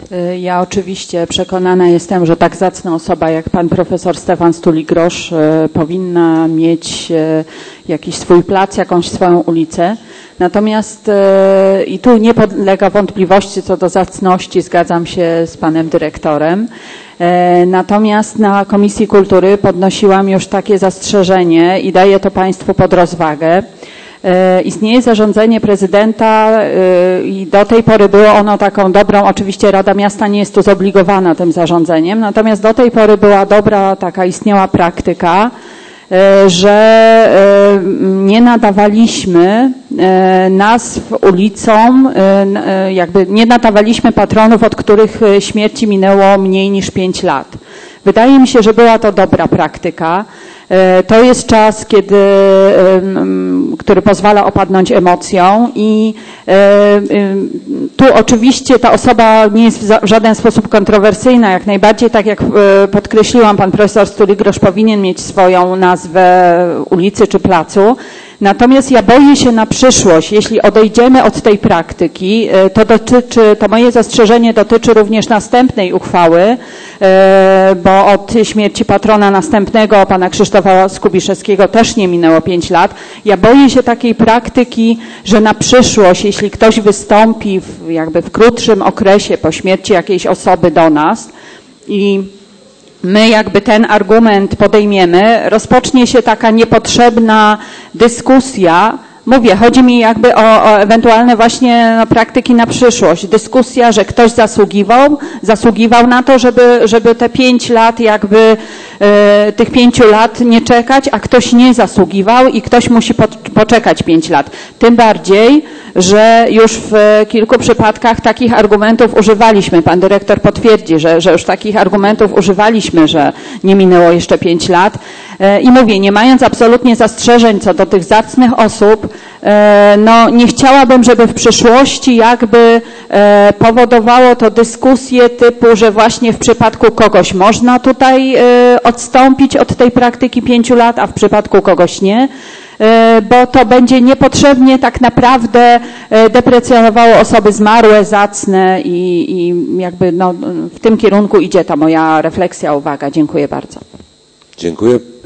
Ja oczywiście przekonana jestem, że tak zacna osoba jak pan profesor Stefan Stuligrosz powinna mieć jakiś swój plac, jakąś swoją ulicę. Natomiast i tu nie podlega wątpliwości co do zacności, zgadzam się z panem dyrektorem. Natomiast na Komisji Kultury podnosiłam już takie zastrzeżenie i daję to państwu pod rozwagę. Istnieje zarządzenie prezydenta i do tej pory było ono taką dobrą, oczywiście Rada Miasta nie jest tu zobligowana tym zarządzeniem, natomiast do tej pory była dobra, taka istniała praktyka, że nie nadawaliśmy nazw ulicom, jakby nie nadawaliśmy patronów, od których śmierci minęło mniej niż 5 lat. Wydaje mi się, że była to dobra praktyka. To jest czas, który pozwala opadnąć emocjom i tu oczywiście ta osoba nie jest w żaden sposób kontrowersyjna, jak najbardziej, tak jak podkreśliłam, pan profesor Stuligrosz powinien mieć swoją nazwę ulicy czy placu. Natomiast ja boję się na przyszłość, jeśli odejdziemy od tej praktyki, to moje zastrzeżenie dotyczy również następnej uchwały, bo od śmierci patrona następnego, pana Krzysztofa Skubiszewskiego, też nie minęło 5 lat. Ja boję się takiej praktyki, że na przyszłość, jeśli ktoś wystąpi jakby w krótszym okresie po śmierci jakiejś osoby do nas i my jakby ten argument podejmiemy, rozpocznie się taka niepotrzebna dyskusja. Mówię, chodzi mi jakby o ewentualne właśnie praktyki na przyszłość. Dyskusja, że ktoś zasługiwał na to, żeby te 5 lat jakby tych 5 lat nie czekać, a ktoś nie zasługiwał i ktoś musi poczekać 5 lat. Tym bardziej, że już w kilku przypadkach takich argumentów używaliśmy. Pan dyrektor potwierdzi, że już takich argumentów używaliśmy, że nie minęło jeszcze 5 lat. I mówię, nie mając absolutnie zastrzeżeń co do tych zacnych osób, no nie chciałabym, żeby w przyszłości jakby powodowało to dyskusje typu, że właśnie w przypadku kogoś można tutaj odstąpić od tej praktyki 5 lat, a w przypadku kogoś nie, bo to będzie niepotrzebnie tak naprawdę deprecjonowało osoby zmarłe, zacne i jakby no, w tym kierunku idzie ta moja refleksja, uwaga. Dziękuję bardzo. Dziękuję.